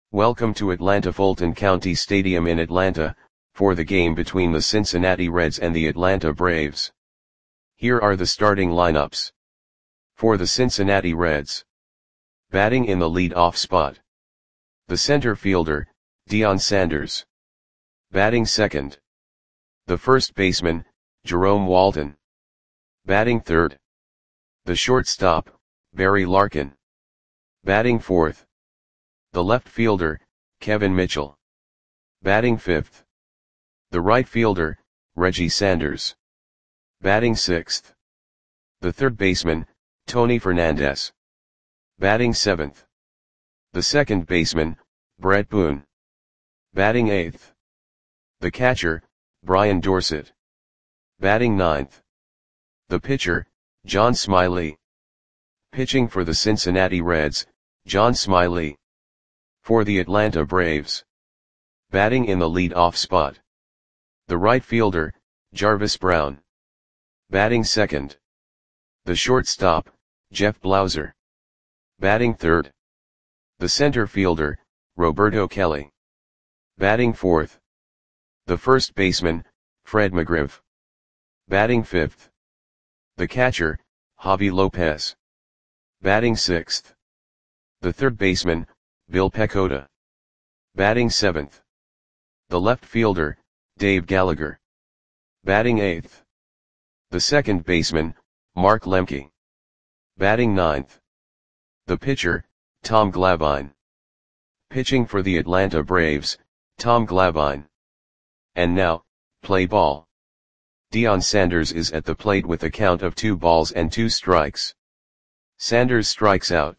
Welcome to Atlanta Fulton County Stadium in Atlanta, for the game between the Cincinnati Reds and the Atlanta Braves. Here are the starting lineups. For the Cincinnati Reds. Batting in the lead-off spot. The center fielder, Deion Sanders. Batting second. The first baseman, Jerome Walton. Batting third. The shortstop, Barry Larkin. Batting fourth. The left fielder, Kevin Mitchell. Batting fifth. The right fielder, Reggie Sanders. Batting sixth. The third baseman, Tony Fernandez. Batting seventh. The second baseman, Bret Boone. Batting eighth. The catcher, Brian Dorsett. Batting ninth. The pitcher, John Smiley. Pitching for the Cincinnati Reds, John Smiley. For the Atlanta Braves. Batting in the lead-off spot. The right fielder, Jarvis Brown. Batting second. The shortstop, Jeff Blauser. Batting third. The center fielder, Roberto Kelly. Batting fourth. The first baseman, Fred McGriff. Batting fifth. The catcher, Javi Lopez. Batting sixth. The third baseman, Bill Pecota. Batting seventh. The left fielder, Dave Gallagher. Batting eighth. The second baseman, Mark Lemke. Batting ninth. The pitcher, Tom Glavine. Pitching for the Atlanta Braves, Tom Glavine. And now, play ball. Deion Sanders is at the plate with a count of 2 balls and 2 strikes. Sanders strikes out.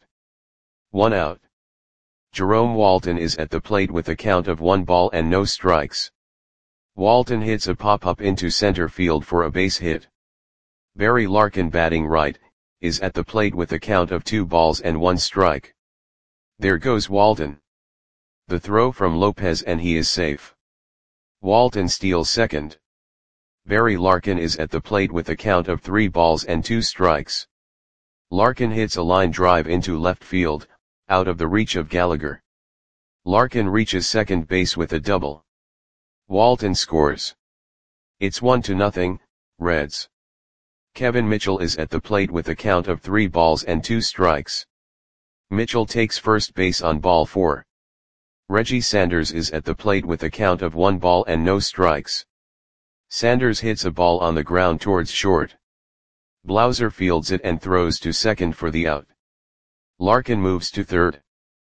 1 out. Jerome Walton is at the plate with a count of 1 ball and no strikes. Walton hits a pop-up into center field for a base hit. Barry Larkin, batting right, is at the plate with a count of 2 balls and 1 strike. There goes Walton. The throw from Lopez and he is safe. Walton steals second. Barry Larkin is at the plate with a count of 3 balls and 2 strikes. Larkin hits a line drive into left field, out of the reach of Gallagher. Larkin reaches second base with a double. Walton scores. It's 1-0, Reds. Kevin Mitchell is at the plate with a count of 3 balls and 2 strikes. Mitchell takes first base on ball 4. Reggie Sanders is at the plate with a count of 1 ball and no strikes. Sanders hits a ball on the ground towards short. Blauser fields it and throws to second for the out. Larkin moves to third.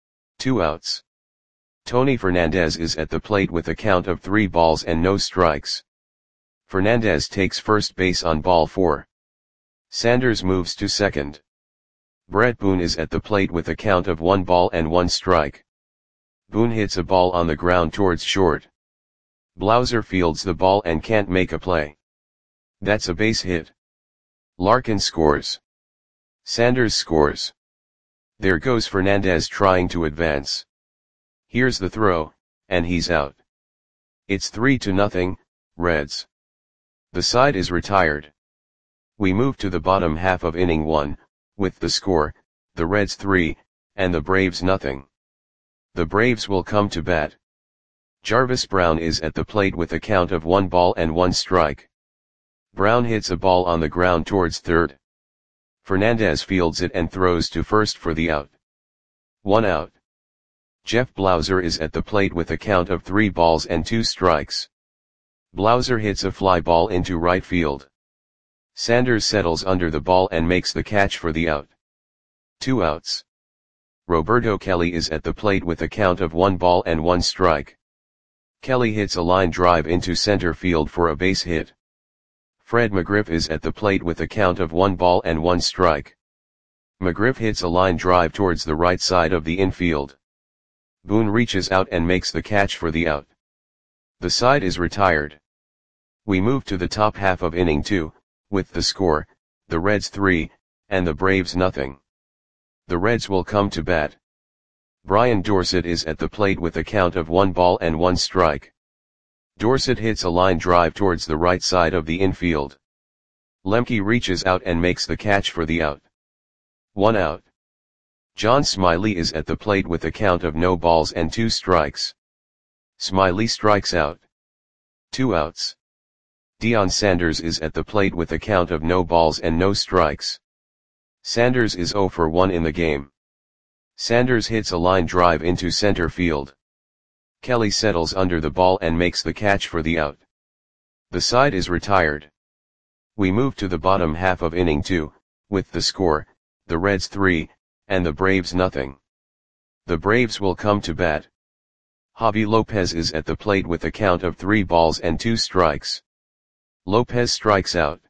2 outs. Tony Fernandez is at the plate with a count of 3 balls and no strikes. Fernandez takes first base on ball 4. Sanders moves to second. Bret Boone is at the plate with a count of 1 ball and 1 strike. Boone hits a ball on the ground towards short. Blauser fields the ball and can't make a play. That's a base hit. Larkin scores. Sanders scores. There goes Fernandez trying to advance. Here's the throw, and he's out. It's 3-0, Reds. The side is retired. We move to the bottom half of inning 1, with the score, the Reds 3, and the Braves nothing. The Braves will come to bat. Jarvis Brown is at the plate with a count of 1 ball and 1 strike. Brown hits a ball on the ground towards third. Fernandez fields it and throws to first for the out. 1 out. Jeff Blauser is at the plate with a count of 3 balls and 2 strikes. Blauser hits a fly ball into right field. Sanders settles under the ball and makes the catch for the out. 2 outs. Roberto Kelly is at the plate with a count of 1 ball and 1 strike. Kelly hits a line drive into center field for a base hit. Fred McGriff is at the plate with a count of 1 ball and 1 strike. McGriff hits a line drive towards the right side of the infield. Boone reaches out and makes the catch for the out. The side is retired. We move to the top half of inning 2, with the score, the Reds 3, and the Braves nothing. The Reds will come to bat. Brian Dorsett is at the plate with a count of 1 ball and 1 strike. Dorsett hits a line drive towards the right side of the infield. Lemke reaches out and makes the catch for the out. 1 out. John Smiley is at the plate with a count of no balls and 2 strikes. Smiley strikes out. 2 outs. Deion Sanders is at the plate with a count of no balls and no strikes. Sanders is 0 for 1 in the game. Sanders hits a line drive into center field. Kelly settles under the ball and makes the catch for the out. The side is retired. We move to the bottom half of inning 2, with the score, the Reds 3, and the Braves nothing. The Braves will come to bat. Javi Lopez is at the plate with a count of 3 balls and 2 strikes. Lopez strikes out.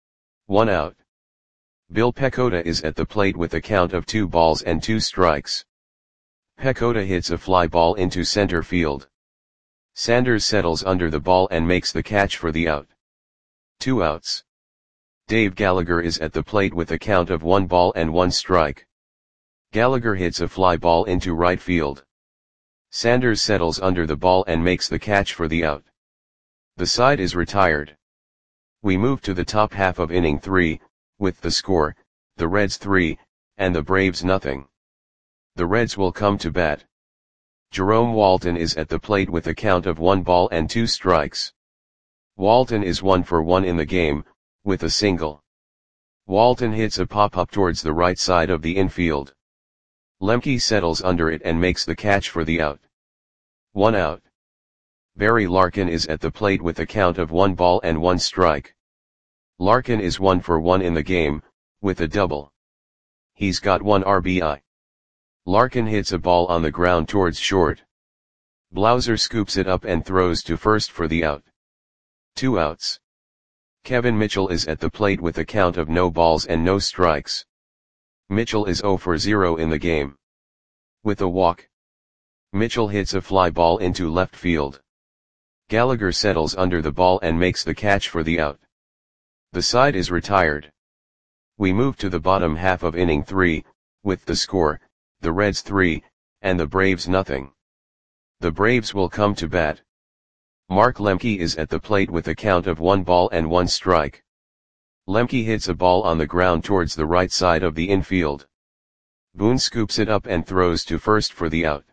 1 out. Bill Pecota is at the plate with a count of 2 balls and 2 strikes. Pecota hits a fly ball into center field. Sanders settles under the ball and makes the catch for the out. 2 outs. Dave Gallagher is at the plate with a count of 1 ball and 1 strike. Gallagher hits a fly ball into right field. Sanders settles under the ball and makes the catch for the out. The side is retired. We move to the top half of inning 3, with the score, the Reds 3, and the Braves nothing. The Reds will come to bat. Jerome Walton is at the plate with a count of 1 ball and 2 strikes. Walton is 1 for 1 in the game, with a single. Walton hits a pop-up towards the right side of the infield. Lemke settles under it and makes the catch for the out. 1 out. Barry Larkin is at the plate with a count of 1 ball and 1 strike. Larkin is 1 for 1 in the game, with a double. He's got 1 RBI. Larkin hits a ball on the ground towards short. Blauser scoops it up and throws to first for the out. 2 outs. Kevin Mitchell is at the plate with a count of no balls and no strikes. Mitchell is 0 for 0 in the game. With a walk. Mitchell hits a fly ball into left field. Gallagher settles under the ball and makes the catch for the out. The side is retired. We move to the bottom half of inning 3, with the score, the Reds 3, and the Braves nothing. The Braves will come to bat. Mark Lemke is at the plate with a count of 1 ball and 1 strike. Lemke hits a ball on the ground towards the right side of the infield. Boone scoops it up and throws to first for the out.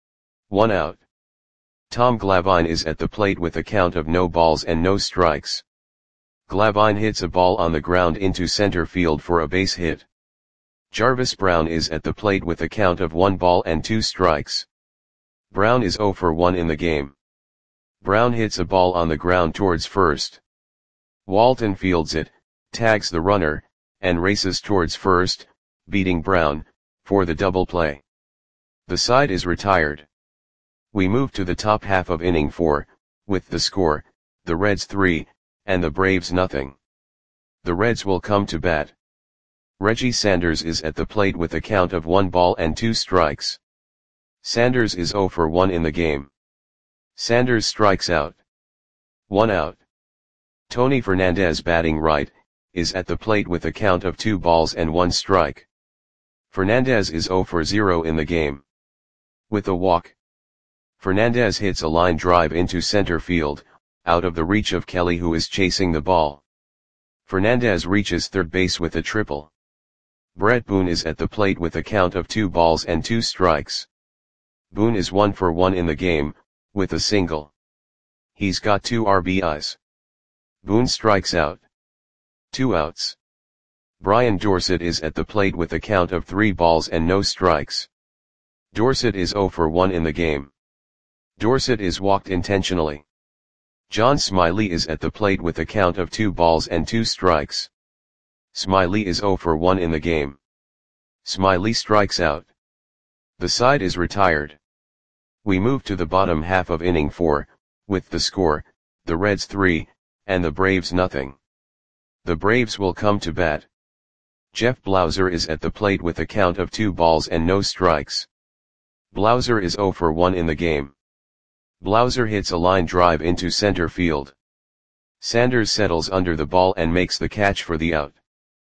1 out. Tom Glavine is at the plate with a count of no balls and no strikes. Glavine hits a ball on the ground into center field for a base hit. Jarvis Brown is at the plate with a count of 1 ball and 2 strikes. Brown is 0 for 1 in the game. Brown hits a ball on the ground towards first. Walton fields it, tags the runner, and races towards first, beating Brown, for the double play. The side is retired. We move to the top half of inning 4, with the score, the Reds 3, and the Braves nothing. The Reds will come to bat. Reggie Sanders is at the plate with a count of 1 ball and 2 strikes. Sanders is 0 for 1 in the game. Sanders strikes out. 1 out. Tony Fernandez, batting right, is at the plate with a count of 2 balls and 1 strike. Fernandez is 0 for 0 in the game. With a walk. Fernandez hits a line drive into center field, out of the reach of Kelly, who is chasing the ball. Fernandez reaches third base with a triple. Brett Boone is at the plate with a count of 2 balls and 2 strikes. Boone is 1 for 1 in the game, with a single. He's got 2 RBIs. Boone strikes out. 2 outs. Brian Dorsett is at the plate with a count of 3 balls and no strikes. Dorsett is 0 for 1 in the game. Dorsett is walked intentionally. John Smiley is at the plate with a count of 2 balls and 2 strikes. Smiley is 0 for 1 in the game. Smiley strikes out. The side is retired. We move to the bottom half of inning 4, with the score, the Reds 3, and the Braves nothing. The Braves will come to bat. Jeff Blauser is at the plate with a count of 2 balls and no strikes. Blauser is 0 for 1 in the game. Blauser hits a line drive into center field. Sanders settles under the ball and makes the catch for the out.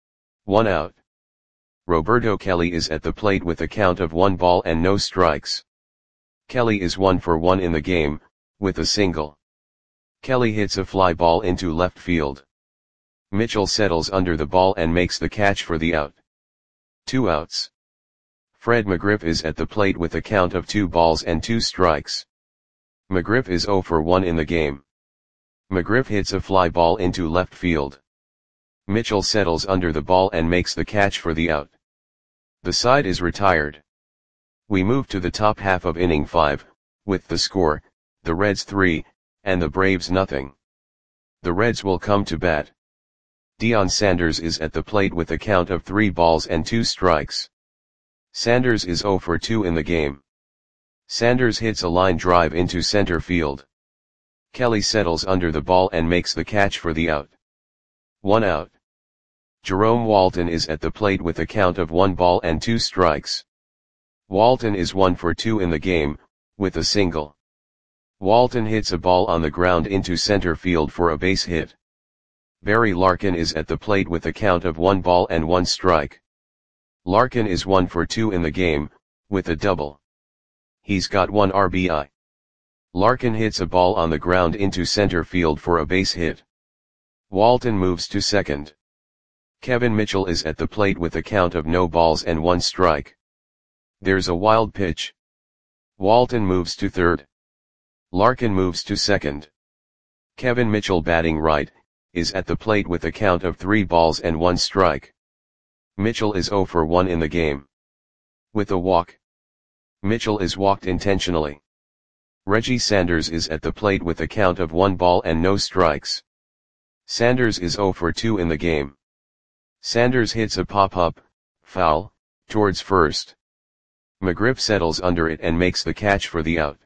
1 out. Roberto Kelly is at the plate with a count of 1 ball and no strikes. Kelly is 1 for 1 in the game, with a single. Kelly hits a fly ball into left field. Mitchell settles under the ball and makes the catch for the out. 2 outs. Fred McGriff is at the plate with a count of 2 balls and 2 strikes. McGriff is 0 for 1 in the game. McGriff hits a fly ball into left field. Mitchell settles under the ball and makes the catch for the out. The side is retired. We move to the top half of inning 5, with the score, the Reds 3, and the Braves nothing. The Reds will come to bat. Deion Sanders is at the plate with a count of 3 balls and 2 strikes. Sanders is 0 for 2 in the game. Sanders hits a line drive into center field. Kelly settles under the ball and makes the catch for the out. 1 out. Jerome Walton is at the plate with a count of 1 ball and 2 strikes. Walton is 1 for 2 in the game, with a single. Walton hits a ball on the ground into center field for a base hit. Barry Larkin is at the plate with a count of 1 ball and 1 strike. Larkin is 1 for 2 in the game, with a double. He's got 1 RBI. Larkin hits a ball on the ground into center field for a base hit. Walton moves to second. Kevin Mitchell is at the plate with a count of no balls and 1 strike. There's a wild pitch. Walton moves to third. Larkin moves to second. Kevin Mitchell, batting right, is at the plate with a count of 3 balls and 1 strike. Mitchell is 0 for 1 in the game. With a walk. Mitchell is walked intentionally. Reggie Sanders is at the plate with a count of 1 ball and no strikes. Sanders is 0 for 2 in the game. Sanders hits a pop-up, foul, towards first. McGriff settles under it and makes the catch for the out.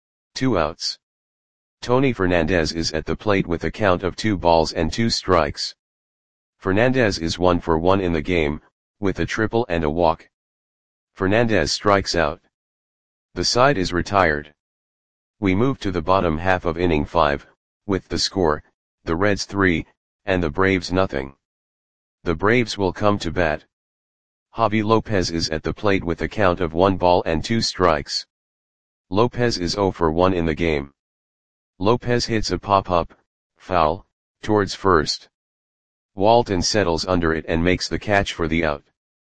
2 outs. Tony Fernandez is at the plate with a count of 2 balls and 2 strikes. Fernandez is 1 for 1 in the game, with a triple and a walk. Fernandez strikes out. The side is retired. We move to the bottom half of inning 5, with the score, the Reds 3, and the Braves nothing. The Braves will come to bat. Javi Lopez is at the plate with a count of 1 ball and 2 strikes. Lopez is 0 for 1 in the game. Lopez hits a pop-up, foul, towards first. Walton settles under it and makes the catch for the out.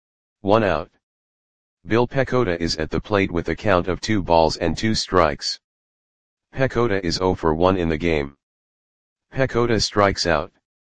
1 out. Bill Pecota is at the plate with a count of 2 balls and 2 strikes. Pecota is 0 for 1 in the game. Pecota strikes out.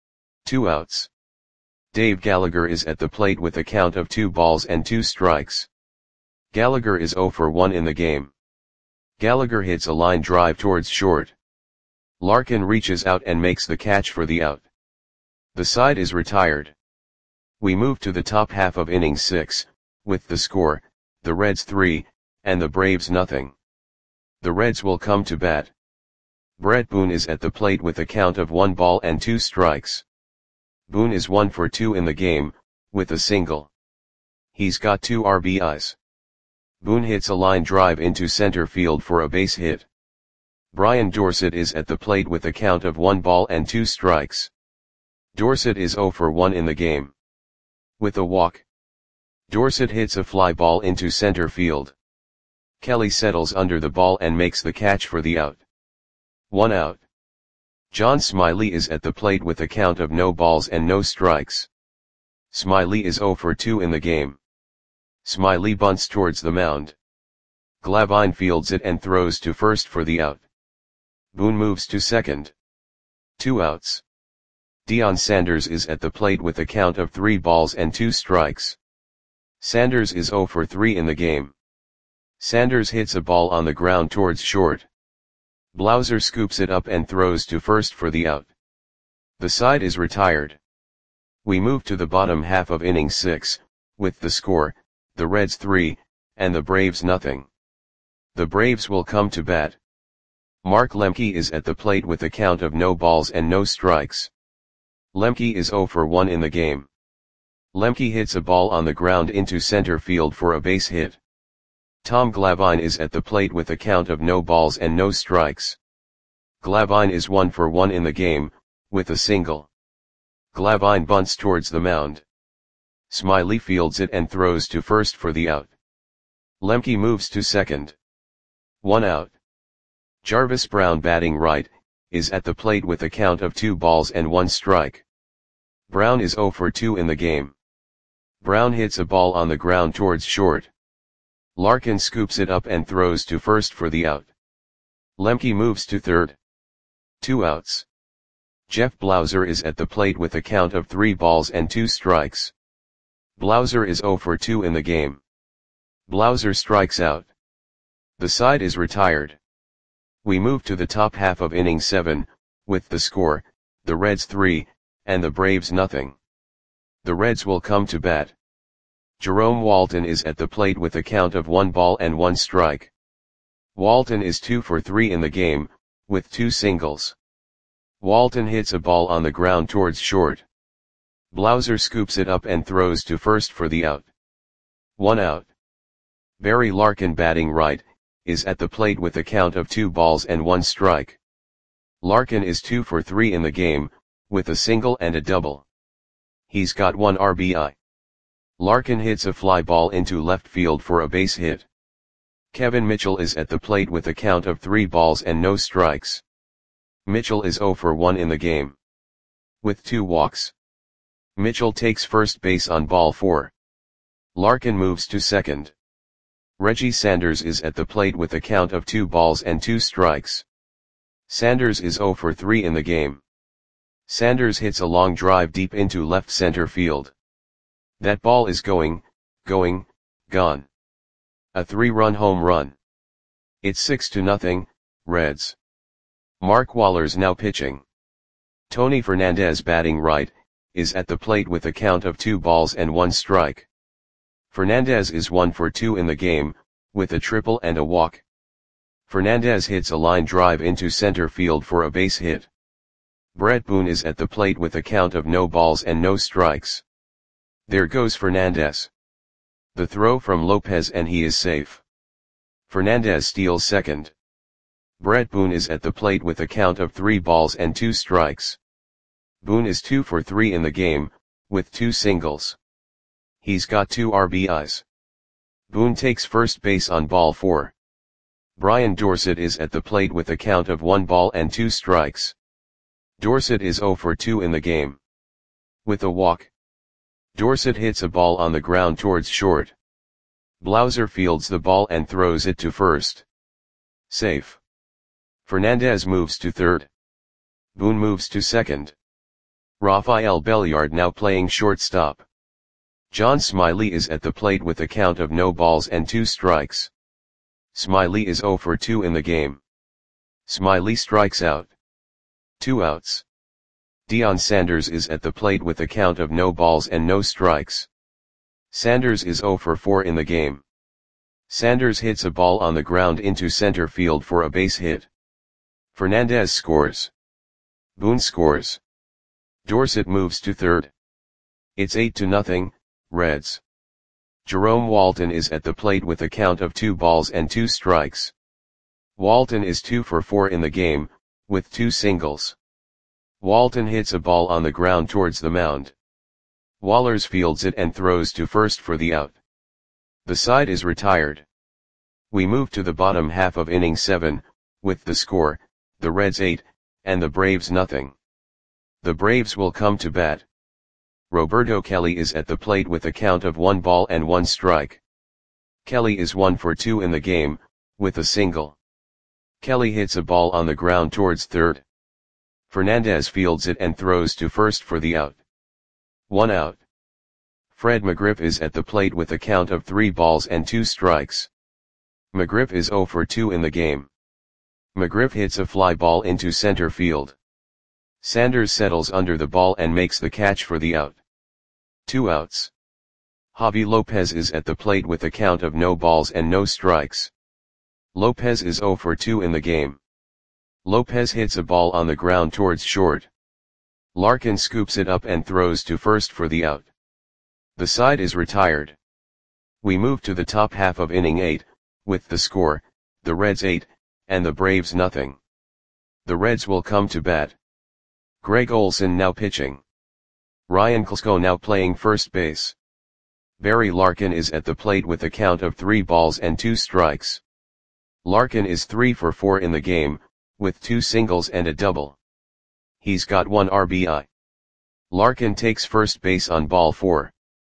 2 outs. Dave Gallagher is at the plate with a count of 2 balls and 2 strikes. Gallagher is 0 for 1 in the game. Gallagher hits a line drive towards short. Larkin reaches out and makes the catch for the out. The side is retired. We move to the top half of inning 6, with the score, the Reds 3, and the Braves nothing. The Reds will come to bat. Brett Boone is at the plate with a count of 1 ball and 2 strikes. Boone is 1 for 2 in the game, with a single. He's got 2 RBIs. Boone hits a line drive into center field for a base hit. Brian Dorsett is at the plate with a count of 1 ball and 2 strikes. Dorsett is 0 for 1 in the game. With a walk. Dorsett hits a fly ball into center field. Kelly settles under the ball and makes the catch for the out. 1 out. John Smiley is at the plate with a count of no balls and no strikes. Smiley is 0 for 2 in the game. Smiley bunts towards the mound. Glavine fields it and throws to first for the out. Boone moves to second. 2 outs. Deion Sanders is at the plate with a count of 3 balls and 2 strikes. Sanders is 0 for 3 in the game. Sanders hits a ball on the ground towards short. Blauser scoops it up and throws to first for the out. The side is retired. We move to the bottom half of inning 6, with the score, the Reds 3, and the Braves nothing. The Braves will come to bat. Mark Lemke is at the plate with a count of no balls and no strikes. Lemke is 0 for 1 in the game. Lemke hits a ball on the ground into center field for a base hit. Tom Glavine is at the plate with a count of no balls and no strikes. Glavine is 1 for 1 in the game, with a single. Glavine bunts towards the mound. Smiley fields it and throws to first for the out. Lemke moves to second. 1 out. Jarvis Brown, batting right, is at the plate with a count of 2 balls and 1 strike. Brown is 0 for 2 in the game. Brown hits a ball on the ground towards short. Larkin scoops it up and throws to first for the out. Lemke moves to third. 2 outs. Jeff Blauser is at the plate with a count of 3 balls and 2 strikes. Blauser is 0 for 2 in the game. Blauser strikes out. The side is retired. We move to the top half of inning 7, with the score, the Reds 3, and the Braves nothing. The Reds will come to bat. Jerome Walton is at the plate with a count of 1 ball and 1 strike. Walton is 2 for 3 in the game, with 2 singles. Walton hits a ball on the ground towards short. Blauser scoops it up and throws to first for the out. 1 out. Barry Larkin, batting right, is at the plate with a count of 2 balls and 1 strike. Larkin is 2 for 3 in the game, with a single and a double. He's got 1 RBI. Larkin hits a fly ball into left field for a base hit. Kevin Mitchell is at the plate with a count of 3 balls and no strikes. Mitchell is 0 for 1 in the game. With 2 walks. Mitchell takes first base on ball 4. Larkin moves to second. Reggie Sanders is at the plate with a count of 2 balls and 2 strikes. Sanders is 0 for 3 in the game. Sanders hits a long drive deep into left center field. That ball is gone. A 3-run home run. It's 6-0, Reds. Mark Waller's now pitching. Tony Fernandez, batting right, is at the plate with a count of 2 balls and 1 strike. Fernandez is 1 for 2 in the game, with a triple and a walk. Fernandez hits a line drive into center field for a base hit. Brett Boone is at the plate with a count of no balls and no strikes. There goes Fernandez. The throw from Lopez and he is safe. Fernandez steals second. Brett Boone is at the plate with a count of 3 balls and 2 strikes. Boone is 2 for 3 in the game, with 2 singles. He's got 2 RBIs. Boone takes first base on ball 4. Brian Dorsett is at the plate with a count of 1 ball and 2 strikes. Dorsett is 0 for 2 in the game. With a walk. Dorsett hits a ball on the ground towards short. Blauser fields the ball and throws it to first. Safe. Fernandez moves to third. Boone moves to second. Rafael Belliard now playing shortstop. John Smiley is at the plate with a count of no balls and 2 strikes. Smiley is 0 for 2 in the game. Smiley strikes out. 2 outs. Deion Sanders is at the plate with a count of no balls and no strikes. Sanders is 0 for 4 in the game. Sanders hits a ball on the ground into center field for a base hit. Fernandez scores. Boone scores. Dorsett moves to third. It's 8-0, Reds. Jerome Walton is at the plate with a count of 2 balls and 2 strikes. Walton is 2 for 4 in the game, with 2 singles. Walton hits a ball on the ground towards the mound. Wallers fields it and throws to first for the out. The side is retired. We move to the bottom half of inning 7, with the score, the Reds 8, and the Braves nothing. The Braves will come to bat. Roberto Kelly is at the plate with a count of 1 ball and 1 strike. Kelly is 1 for 2 in the game, with a single. Kelly hits a ball on the ground towards third. Fernandez fields it and throws to first for the out. 1 out. Fred McGriff is at the plate with a count of 3 balls and 2 strikes. McGriff is 0 for 2 in the game. McGriff hits a fly ball into center field. Sanders settles under the ball and makes the catch for the out. 2 outs. Javi Lopez is at the plate with a count of no balls and no strikes. Lopez is 0 for 2 in the game. Lopez hits a ball on the ground towards short. Larkin scoops it up and throws to first for the out. The side is retired. We move to the top half of inning 8, with the score, the Reds 8, and the Braves nothing. The Reds will come to bat. Greg Olson now pitching. Ryan Klesko now playing first base. Barry Larkin is at the plate with a count of 3 balls and 2 strikes. Larkin is 3 for 4 in the game, with 2 singles and a double. He's got 1 RBI. Larkin takes first base on ball 4.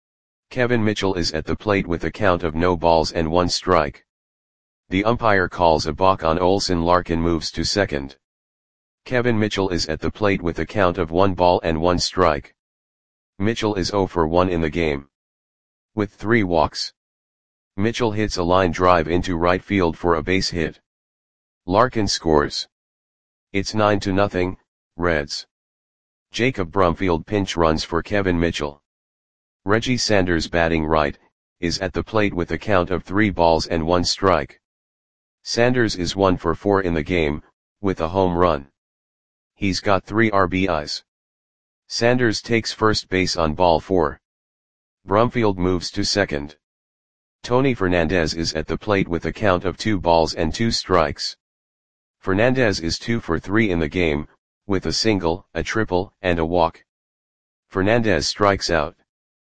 Kevin Mitchell is at the plate with a count of no balls and one strike. The umpire calls a balk on Olson. Larkin moves to second. Kevin Mitchell is at the plate with a count of 1 ball and 1 strike. Mitchell is 0 for 1 in the game. With 3 walks, Mitchell hits a line drive into right field for a base hit. Larkin scores. It's 9-0, Reds. Jacob Brumfield pinch runs for Kevin Mitchell. Reggie Sanders, batting right, is at the plate with a count of 3 balls and 1 strike. Sanders is 1 for 4 in the game, with a home run. He's got 3 RBIs. Sanders takes first base on ball 4. Brumfield moves to second. Tony Fernandez is at the plate with a count of 2 balls and 2 strikes. Fernandez is 2 for 3 in the game, with a single, a triple, and a walk. Fernandez strikes out.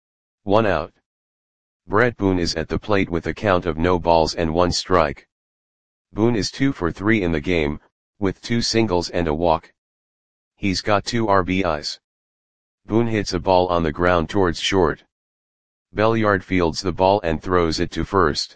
1 out. Brett Boone is at the plate with a count of no balls and 1 strike. Boone is 2 for 3 in the game, with 2 singles and a walk. He's got 2 RBIs. Boone hits a ball on the ground towards short. Belliard fields the ball and throws it to first.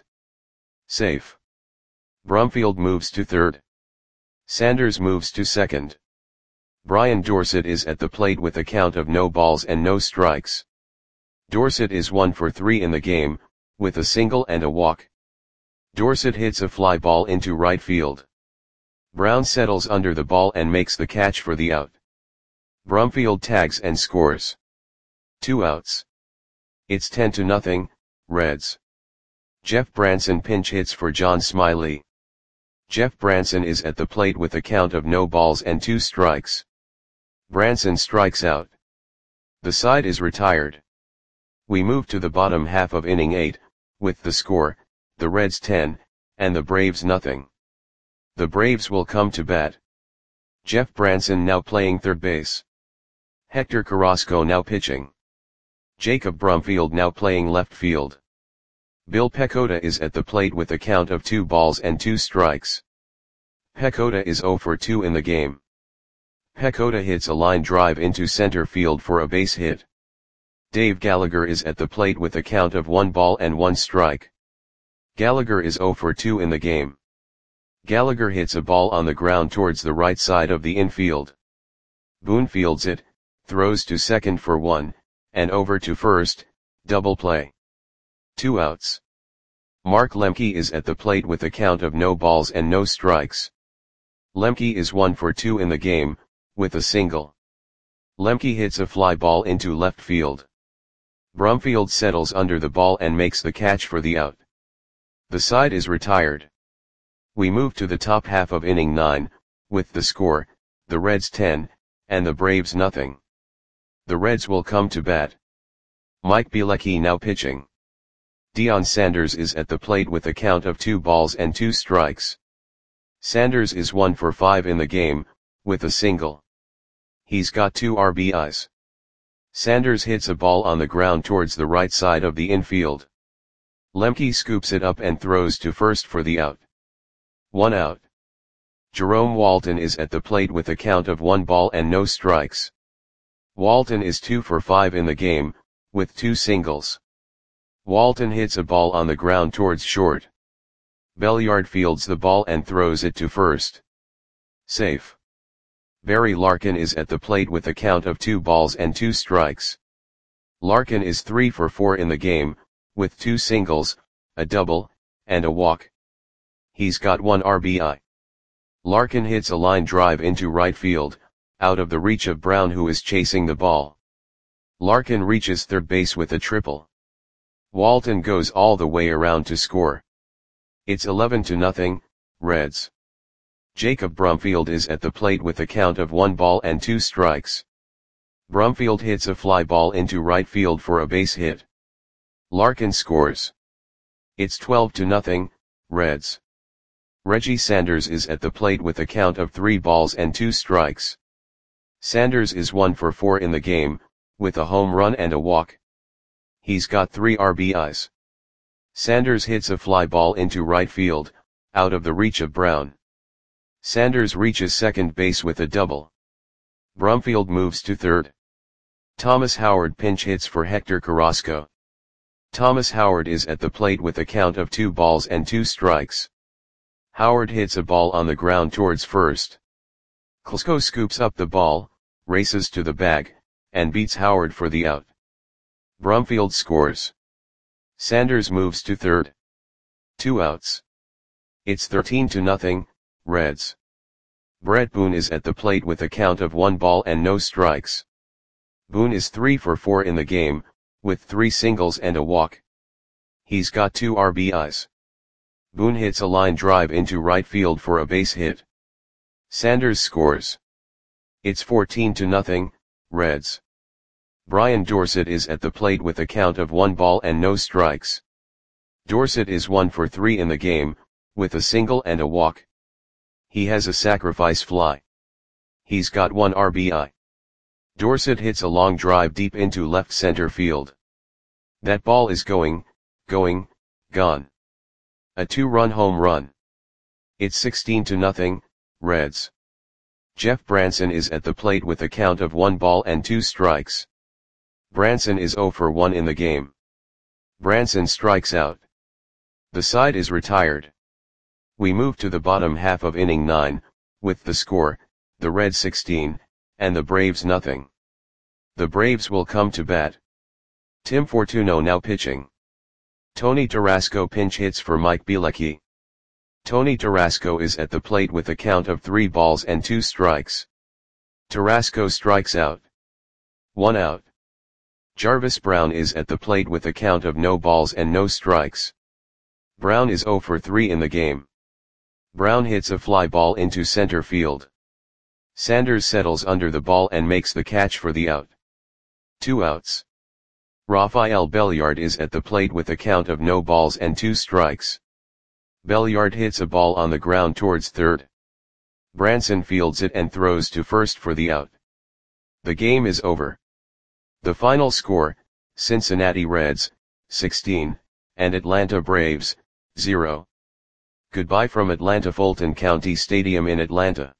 Safe. Brumfield moves to third. Sanders moves to second. Brian Dorsett is at the plate with a count of no balls and no strikes. Dorsett is 1 for 3 in the game, with a single and a walk. Dorsett hits a fly ball into right field. Brown settles under the ball and makes the catch for the out. Brumfield tags and scores. 2 outs. It's 10-0, Reds. Jeff Branson pinch hits for John Smiley. Jeff Branson is at the plate with a count of no balls and 2 strikes. Branson strikes out. The side is retired. We move to the bottom half of inning 8, with the score, the Reds 10, and the Braves nothing. The Braves will come to bat. Jeff Branson now playing third base. Hector Carrasco now pitching. Jacob Brumfield now playing left field. Bill Pecota is at the plate with a count of 2 balls and 2 strikes. Pecota is 0 for 2 in the game. Pecota hits a line drive into center field for a base hit. Dave Gallagher is at the plate with a count of 1 ball and 1 strike. Gallagher is 0 for 2 in the game. Gallagher hits a ball on the ground towards the right side of the infield. Boone fields it, throws to second for 1, and over to first, double play. 2 outs. Mark Lemke is at the plate with a count of no balls and no strikes. Lemke is 1 for 2 in the game, with a single. Lemke hits a fly ball into left field. Brumfield settles under the ball and makes the catch for the out. The side is retired. We move to the top half of inning 9, with the score, the Reds 10, and the Braves nothing. The Reds will come to bat. Mike Bielecki now pitching. Deion Sanders is at the plate with a count of 2 balls and 2 strikes. Sanders is 1 for 5 in the game, with a single. He's got 2 RBIs. Sanders hits a ball on the ground towards the right side of the infield. Lemke scoops it up and throws to first for the out. 1 out. Jerome Walton is at the plate with a count of 1 ball and no strikes. Walton is 2 for 5 in the game, with 2 singles. Walton hits a ball on the ground towards short. Belliard fields the ball and throws it to first. Safe. Barry Larkin is at the plate with a count of 2 balls and 2 strikes. Larkin is 3 for 4 in the game, with 2 singles, a double, and a walk. He's got 1 RBI. Larkin hits a line drive into right field, out of the reach of Brown, who is chasing the ball. Larkin reaches third base with a triple. Walton goes all the way around to score. It's 11-0, Reds. Jacob Brumfield is at the plate with a count of 1 ball and 2 strikes. Brumfield hits a fly ball into right field for a base hit. Larkin scores. It's 12-0, Reds. Reggie Sanders is at the plate with a count of 3 balls and 2 strikes. Sanders is 1 for 4 in the game, with a home run and a walk. He's got 3 RBIs. Sanders hits a fly ball into right field, out of the reach of Brown. Sanders reaches second base with a double. Brumfield moves to third. Thomas Howard pinch hits for Hector Carrasco. Thomas Howard is at the plate with a count of 2 balls and 2 strikes. Howard hits a ball on the ground towards first. Klesko scoops up the ball, races to the bag, and beats Howard for the out. Brumfield scores. Sanders moves to third. 2 outs. It's 13-0, Reds. Brett Boone is at the plate with a count of 1 ball and no strikes. Boone is 3 for 4 in the game, with 3 singles and a walk. He's got 2 RBIs. Boone hits a line drive into right field for a base hit. Sanders scores. It's 14-0, Reds. Brian Dorsett is at the plate with a count of 1 ball and no strikes. Dorsett is 1 for 3 in the game, with a single and a walk. He has a sacrifice fly. He's got 1 RBI. Dorsett hits a long drive deep into left center field. That ball is gone. A 2-run home run. It's 16-0, Reds. Jeff Branson is at the plate with a count of 1 ball and 2 strikes. Branson is 0 for 1 in the game. Branson strikes out. The side is retired. We move to the bottom half of inning 9, with the score, the Reds 16, and the Braves nothing. The Braves will come to bat. Tim Fortuno now pitching. Tony Tarasco pinch hits for Mike Bielecki. Tony Tarasco is at the plate with a count of 3 balls and 2 strikes. Tarasco strikes out. 1 out. Jarvis Brown is at the plate with a count of no balls and no strikes. Brown is 0 for 3 in the game. Brown hits a fly ball into center field. Sanders settles under the ball and makes the catch for the out. 2 outs. Rafael Belliard is at the plate with a count of no balls and 2 strikes. Belliard hits a ball on the ground towards third. Branson fields it and throws to first for the out. The game is over. The final score, Cincinnati Reds, 16, and Atlanta Braves, 0. Goodbye from Atlanta Fulton County Stadium in Atlanta.